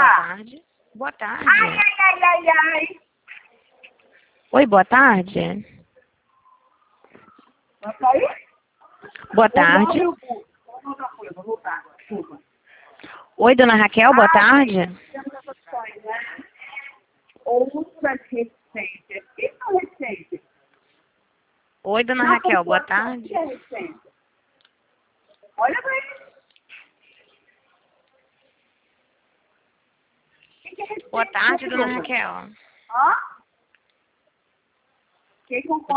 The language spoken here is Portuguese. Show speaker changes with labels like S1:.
S1: tarde. Boa tarde.
S2: Ai, ai, ai, ai, ai.
S1: Oi, boa tarde.
S2: Vai sair?
S1: Boa tarde.
S2: Vou voltar agora, desculpa.
S1: Oi, dona Raquel, boa tarde.
S2: Temos as opções, né? Outras recentes. O que são recentes?
S1: Oi, dona Raquel, boa tarde.
S2: O que é recente? Olha pra ele. O que é recente?
S1: Boa tarde, dona Raquel.
S2: Hã? Quem concorda?